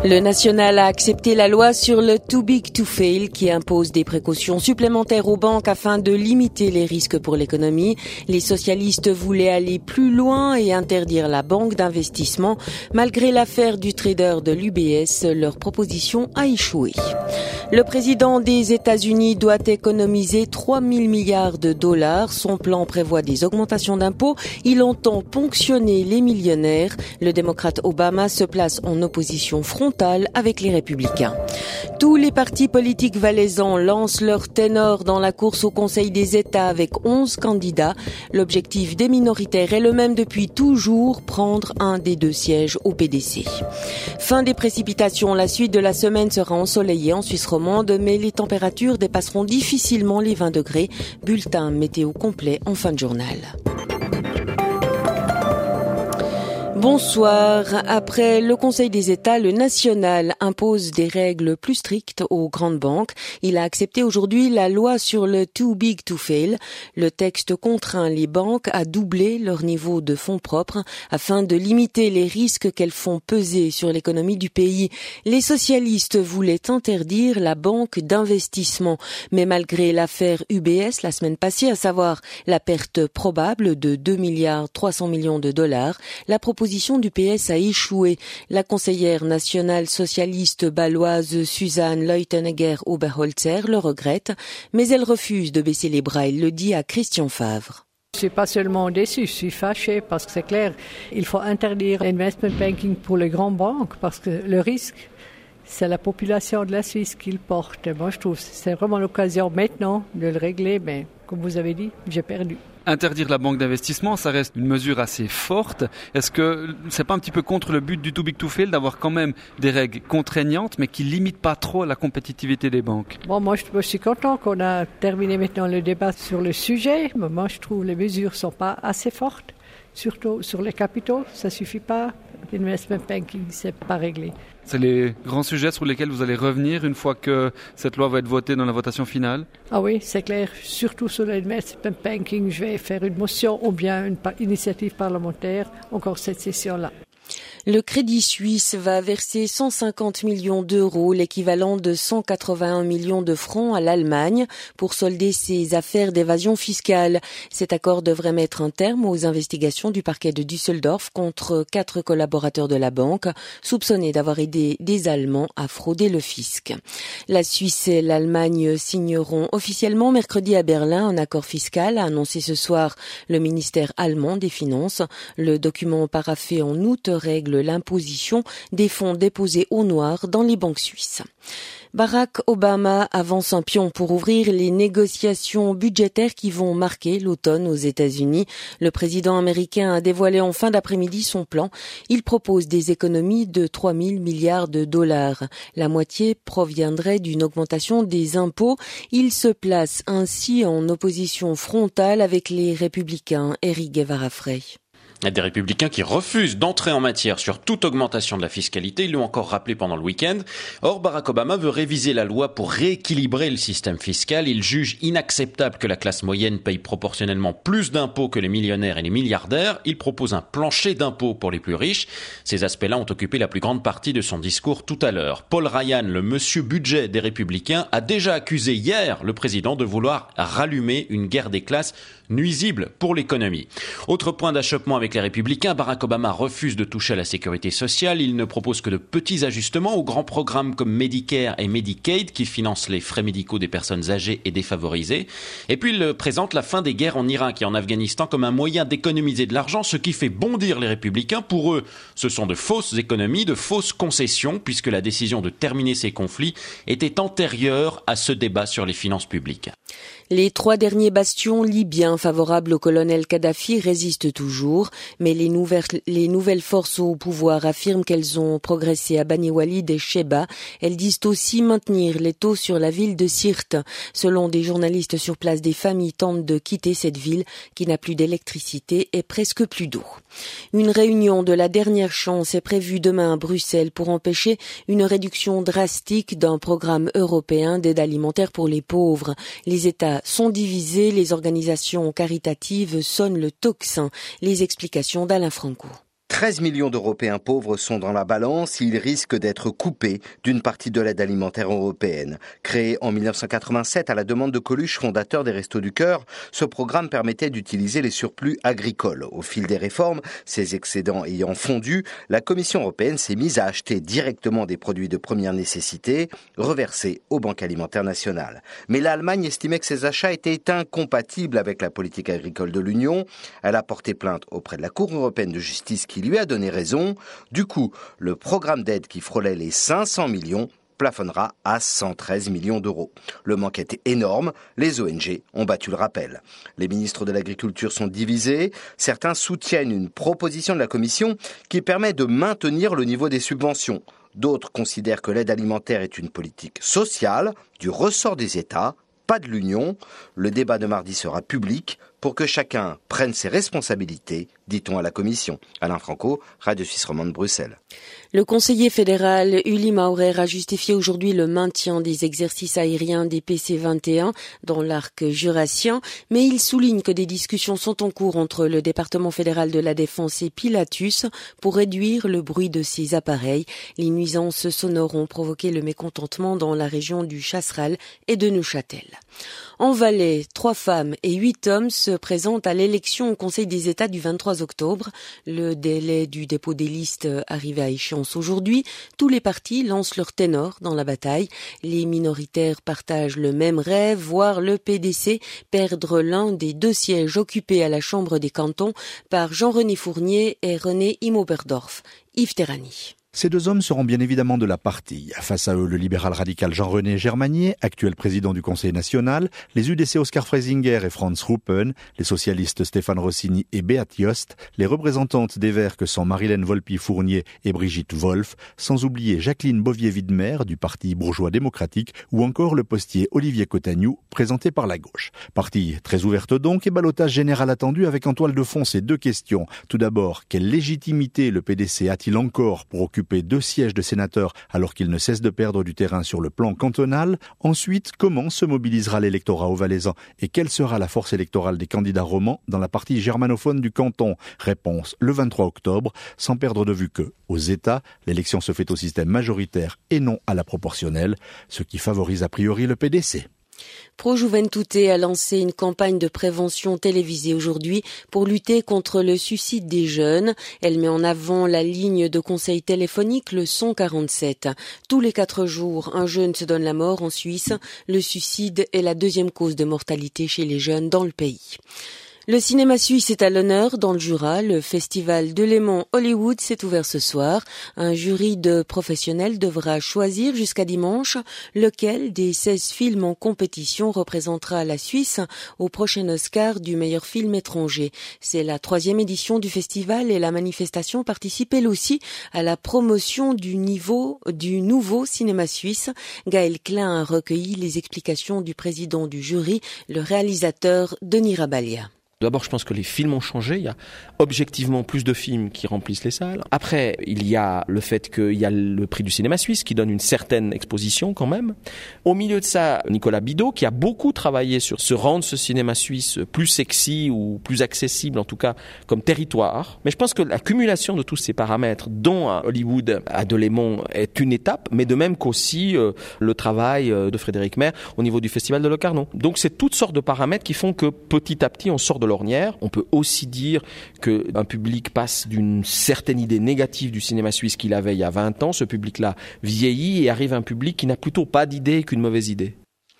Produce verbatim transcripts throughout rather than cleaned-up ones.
Le national a accepté la loi sur le too big to fail qui impose des précautions supplémentaires aux banques afin de limiter les risques pour l'économie. Les socialistes voulaient aller plus loin et interdire la banque d'investissement. Malgré l'affaire du trader de l'U B S, leur proposition a échoué. Le président des États-Unis doit économiser trois mille milliards de dollars. Son plan prévoit des augmentations d'impôts. Il entend ponctionner les millionnaires. Le démocrate Obama se place en opposition frontale avec les républicains. Tous les partis politiques valaisans lancent leur ténor dans la course au Conseil des États avec onze candidats. L'objectif des minoritaires est le même depuis toujours, prendre un des deux sièges au P D C. Fin des précipitations, la suite de la semaine sera ensoleillée en Suisse romande, mais les températures dépasseront difficilement les vingt degrés. Bulletin météo complet en fin de journal. Bonsoir. Après le Conseil des États, le national impose des règles plus strictes aux grandes banques. Il a accepté aujourd'hui la loi sur le too big to fail. Le texte contraint les banques à doubler leur niveau de fonds propres afin de limiter les risques qu'elles font peser sur l'économie du pays. Les socialistes voulaient interdire la banque d'investissement. Mais malgré l'affaire U B S la semaine passée, à savoir la perte probable de deux milliards trois cents millions de dollars, la proposition du P S a échoué. La conseillère nationale socialiste bâloise Suzanne Leutenegger-Oberholzer le regrette, mais elle refuse de baisser les bras. Elle le dit à Christian Favre. Je ne suis pas seulement déçue, je suis fâchée parce que c'est clair, il faut interdire l'investment banking pour les grandes banques parce que le risque, c'est la population de la Suisse qui le porte. Moi, je trouve que c'est vraiment l'occasion maintenant de le régler, mais comme vous avez dit, j'ai perdu. Interdire la banque d'investissement, ça reste une mesure assez forte. Est-ce que c'est pas un petit peu contre le but du too big to fail d'avoir quand même des règles contraignantes mais qui limitent pas trop la compétitivité des banques? Bon, moi je, je suis content qu'on a terminé maintenant le débat sur le sujet. Mais moi je trouve que les mesures sont pas assez fortes, surtout sur les capitaux. Ça suffit pas. L'investment banking, c'est pas réglé. C'est les grands sujets sur lesquels vous allez revenir une fois que cette loi va être votée dans la votation finale? Ah oui, c'est clair. Surtout sur l'investment banking, je vais faire une motion ou bien une initiative parlementaire encore cette session-là. Le Crédit Suisse va verser cent cinquante millions d'euros, l'équivalent de cent quatre-vingt-un millions de francs à l'Allemagne pour solder ses affaires d'évasion fiscale. Cet accord devrait mettre un terme aux investigations du parquet de Düsseldorf contre quatre collaborateurs de la banque soupçonnés d'avoir aidé des Allemands à frauder le fisc. La Suisse et l'Allemagne signeront officiellement mercredi à Berlin un accord fiscal, a annoncé ce soir le ministère allemand des Finances. Le document paraphé en août règle l'imposition des fonds déposés au noir dans les banques suisses. Barack Obama avance un pion pour ouvrir les négociations budgétaires qui vont marquer l'automne aux États-Unis. Le président américain a dévoilé en fin d'après-midi son plan. Il propose des économies de trois mille milliards de dollars. La moitié proviendrait d'une augmentation des impôts. Il se place ainsi en opposition frontale avec les républicains. Eric Guevara-Frey. Des républicains qui refusent d'entrer en matière sur toute augmentation de la fiscalité, ils l'ont encore rappelé pendant le week-end. Or, Barack Obama veut réviser la loi pour rééquilibrer le système fiscal. Il juge inacceptable que la classe moyenne paye proportionnellement plus d'impôts que les millionnaires et les milliardaires. Il propose un plancher d'impôts pour les plus riches. Ces aspects-là ont occupé la plus grande partie de son discours tout à l'heure. Paul Ryan, le monsieur budget des républicains, a déjà accusé hier le président de vouloir rallumer une guerre des classes nuisible pour l'économie. Autre point d'achoppement avec les républicains, Barack Obama refuse de toucher à la sécurité sociale. Il ne propose que de petits ajustements aux grands programmes comme Medicare et Medicaid qui financent les frais médicaux des personnes âgées et défavorisées. Et puis il présente la fin des guerres en Irak et en Afghanistan comme un moyen d'économiser de l'argent, ce qui fait bondir les républicains. Pour eux, ce sont de fausses économies, de fausses concessions, puisque la décision de terminer ces conflits était antérieure à ce débat sur les finances publiques. Les trois derniers bastions libyens favorables au colonel Kadhafi résistent toujours, mais les nouvelles, les nouvelles forces au pouvoir affirment qu'elles ont progressé à Bani Walid et Sheba. Elles disent aussi maintenir les taux sur la ville de Sirte. Selon des journalistes sur place, des familles tentent de quitter cette ville qui n'a plus d'électricité et presque plus d'eau. Une réunion de la dernière chance est prévue demain à Bruxelles pour empêcher une réduction drastique d'un programme européen d'aide alimentaire pour les pauvres. Les États sont divisés, les organisations caritatives sonnent le tocsin. Les explications d'Alain Franco. treize millions d'Européens pauvres sont dans la balance et ils risquent d'être coupés d'une partie de l'aide alimentaire européenne. Créé en mille neuf cent quatre-vingt-sept à la demande de Coluche, fondateur des Restos du Cœur, ce programme permettait d'utiliser les surplus agricoles. Au fil des réformes, ces excédents ayant fondu, la Commission européenne s'est mise à acheter directement des produits de première nécessité, reversés aux banques alimentaires nationales. Mais l'Allemagne estimait que ces achats étaient incompatibles avec la politique agricole de l'Union. Elle a porté plainte auprès de la Cour européenne de justice qui lui a donné raison. Du coup, le programme d'aide qui frôlait les cinq cents millions plafonnera à cent treize millions d'euros. Le manque était énorme, les O N G ont battu le rappel. Les ministres de l'Agriculture sont divisés, certains soutiennent une proposition de la Commission qui permet de maintenir le niveau des subventions. D'autres considèrent que l'aide alimentaire est une politique sociale, du ressort des États, pas de l'Union. Le débat de mardi sera public pour que chacun prenne ses responsabilités, dit-on à la Commission. Alain Franco, Radio Suisse Romande, Bruxelles. Le conseiller fédéral Uli Maurer a justifié aujourd'hui le maintien des exercices aériens des P C vingt et un dans l'arc jurassien, mais il souligne que des discussions sont en cours entre le département fédéral de la Défense et Pilatus pour réduire le bruit de ces appareils. Les nuisances sonores ont provoqué le mécontentement dans la région du Chasseral et de Neuchâtel. En Valais, trois femmes et huit hommes se présentent à l'élection au Conseil des États du vingt-trois octobre. Le délai du dépôt des listes arrive à échéance aujourd'hui. Tous les partis lancent leur ténor dans la bataille. Les minoritaires partagent le même rêve, voir le P D C perdre l'un des deux sièges occupés à la Chambre des cantons par Jean-René Fournier et René Immoberdorf. Yves Terrani. Ces deux hommes seront bien évidemment de la partie. Face à eux, le libéral radical Jean-René Germanier, actuel président du Conseil national, les U D C Oskar Freisinger et Franz Ruppen, les socialistes Stéphane Rossini et Beat Jost, les représentantes des Verts que sont Marilène Volpi-Fournier et Brigitte Wolf, sans oublier Jacqueline Bovier-Widmer du Parti bourgeois démocratique ou encore le postier Olivier Cotagnou, présenté par la gauche. Partie très ouverte donc et ballottage général attendu avec en toile de fond ces deux questions. Tout d'abord, quelle légitimité le P D C a-t-il encore pour occuper deux sièges de sénateurs alors qu'il ne cesse de perdre du terrain sur le plan cantonal? Ensuite, comment se mobilisera l'électorat au Valaisan et quelle sera la force électorale des candidats romans dans la partie germanophone du canton? Réponse le vingt-trois octobre, sans perdre de vue que, aux États, l'élection se fait au système majoritaire et non à la proportionnelle, ce qui favorise a priori le P D C. Pro Juventute a lancé une campagne de prévention télévisée aujourd'hui pour lutter contre le suicide des jeunes. Elle met en avant la ligne de conseil téléphonique, le cent quarante-sept. Tous les quatre jours, un jeune se donne la mort en Suisse. Le suicide est la deuxième cause de mortalité chez les jeunes dans le pays. Le cinéma suisse est à l'honneur dans le Jura. Le festival de Léman Hollywood s'est ouvert ce soir. Un jury de professionnels devra choisir jusqu'à dimanche lequel des seize films en compétition représentera la Suisse au prochain Oscar du meilleur film étranger. C'est la troisième édition du festival et la manifestation participe elle aussi à la promotion du niveau du nouveau cinéma suisse. Gaël Klein a recueilli les explications du président du jury, le réalisateur Denis Rabalia. D'abord, je pense que les films ont changé. Il y a objectivement plus de films qui remplissent les salles. Après, il y a le fait qu'il y a le prix du cinéma suisse qui donne une certaine exposition quand même. Au milieu de ça, Nicolas Bidot, qui a beaucoup travaillé sur se rendre ce cinéma suisse plus sexy ou plus accessible, en tout cas comme territoire. Mais je pense que l'accumulation de tous ces paramètres, dont à Hollywood, à Delémont, est une étape, mais de même qu'aussi euh, le travail euh, de Frédéric Maire au niveau du Festival de Locarno. Donc c'est toutes sortes de paramètres qui font que petit à petit, on sort de l'ornière. On peut aussi dire qu'un public passe d'une certaine idée négative du cinéma suisse qu'il avait il y a vingt ans. Ce public-là vieillit et arrive un public qui n'a plutôt pas d'idée qu'une mauvaise idée.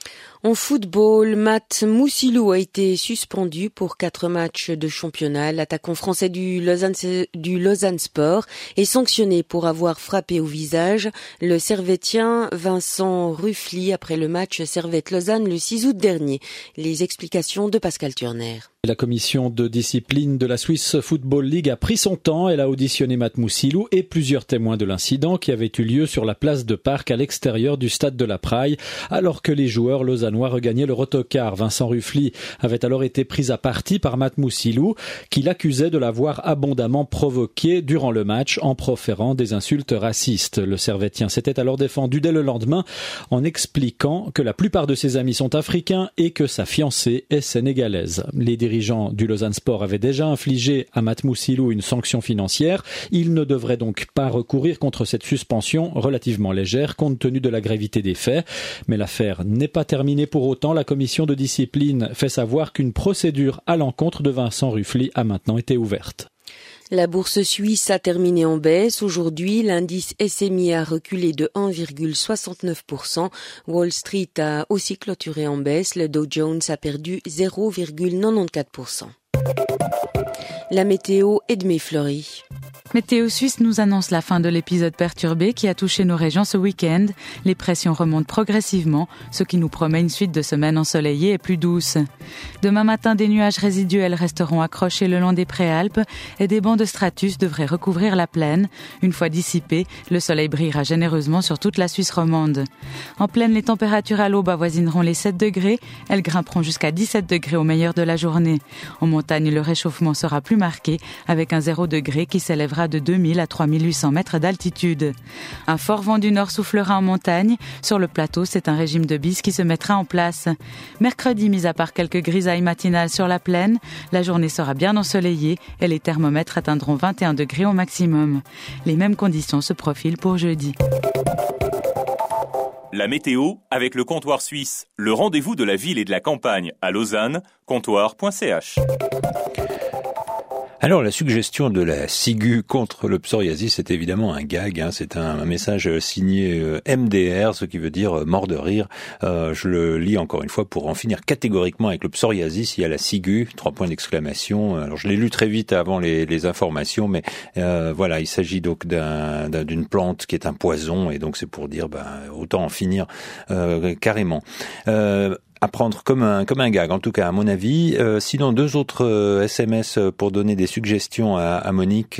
En football, Matt Moussilou a été suspendu pour quatre matchs de championnat. L'attaquant français du Lausanne, du Lausanne Sport est sanctionné pour avoir frappé au visage le Servettien Vincent Ruffly après le match Servette-Lausanne le six août dernier. Les explications de Pascal Turner. La commission de discipline de la Swiss Football League a pris son temps. Elle a auditionné Matt Moussilou et plusieurs témoins de l'incident qui avait eu lieu sur la place de Parc à l'extérieur du stade de la Praille, alors que les joueurs lausannois regagnaient leur autocar. Vincent Ruffly avait alors été pris à partie par Matt Moussilou, qui l'accusait de l'avoir abondamment provoqué durant le match en proférant des insultes racistes. Le Servettien s'était alors défendu dès le lendemain en expliquant que la plupart de ses amis sont africains et que sa fiancée est sénégalaise. Les dirigeant du Lausanne Sport avait déjà infligé à Matt Moussilou une sanction financière. Il ne devrait donc pas recourir contre cette suspension relativement légère compte tenu de la gravité des faits. Mais l'affaire n'est pas terminée pour autant. La commission de discipline fait savoir qu'une procédure à l'encontre de Vincent Ruffly a maintenant été ouverte. La bourse suisse a terminé en baisse. Aujourd'hui, l'indice S M I a reculé de un virgule soixante-neuf pour cent. Wall Street a aussi clôturé en baisse. Le Dow Jones a perdu zéro virgule quatre-vingt-quatorze pour cent. La météo est de Fleury. Météo Suisse nous annonce la fin de l'épisode perturbé qui a touché nos régions ce week-end. Les pressions remontent progressivement, ce qui nous promet une suite de semaines ensoleillées et plus douces. Demain matin, des nuages résiduels resteront accrochés le long des préalpes et des bancs de stratus devraient recouvrir la plaine. Une fois dissipés, le soleil brillera généreusement sur toute la Suisse romande. En plaine, les températures à l'aube avoisineront les sept degrés. Elles grimperont jusqu'à dix-sept degrés au meilleur de la journée. En montagne, le réchauffement sera plus marqué avec un zéro degré qui s'élèvera de deux mille à trois mille huit cents mètres d'altitude. Un fort vent du nord soufflera en montagne. Sur le plateau, c'est un régime de bise qui se mettra en place. Mercredi, mis à part quelques grisailles matinales sur la plaine, la journée sera bien ensoleillée et les thermomètres atteindront vingt et un degrés au maximum. Les mêmes conditions se profilent pour jeudi. La météo avec le comptoir suisse, le rendez-vous de la ville et de la campagne à Lausanne, comptoir point c h. Alors, la suggestion de la ciguë contre le psoriasis, c'est évidemment un gag, hein, c'est un, un message signé euh, M D R, ce qui veut dire euh, mort de rire. Euh, je le lis encore une fois pour en finir catégoriquement avec le psoriasis. Il y a la ciguë, trois points d'exclamation. Alors, je l'ai lu très vite avant les, les informations, mais euh, voilà, il s'agit donc d'un, d'un, d'une plante qui est un poison, et donc c'est pour dire, ben, autant en finir euh, carrément. Euh, à prendre comme un comme un gag, en tout cas à mon avis. Euh, sinon, deux autres euh, S M S pour donner des suggestions à, à Monique.